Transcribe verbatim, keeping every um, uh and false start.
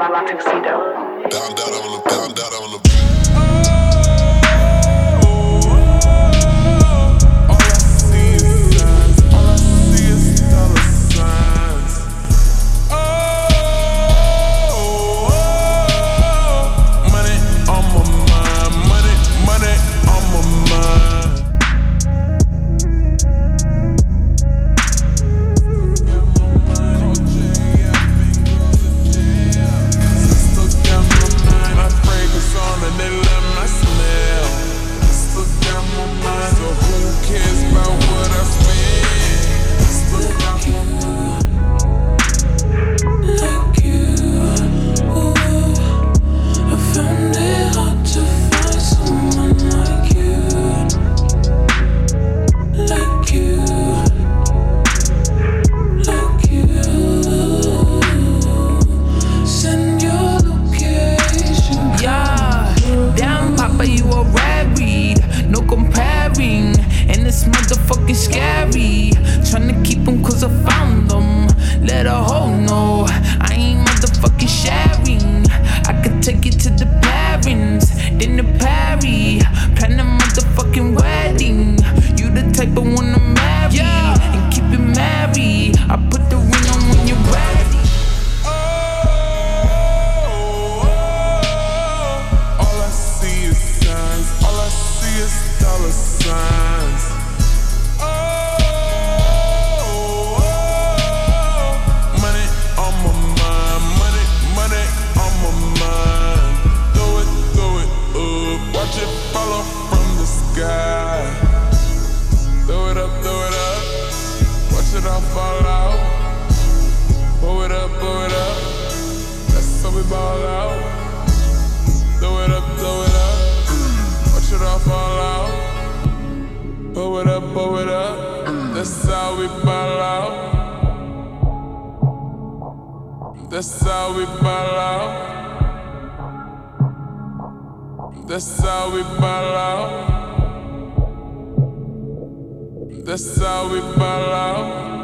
La Tuxedo. Down, down on the, down, down on the beat. Motherfucking scary, tryna keep them cause I found them. Let a hoe know I ain't motherfucking sharing. I could take it to the parents, then the party, plan a motherfucking wedding. You the type I wanna marry, yeah, and keep it married. I put the ring on when you're ready. All I see is signs, all I see is dollar signs. Throw it up, throw it up, watch it all fall out. Blow it up, blow it up, that's how we ball out. Throw it up, throw it up, watch it all fall out. Blow it up, blow it up, that's how we ball out. That's how we ball out. That's how we ball out. That's how we ball out.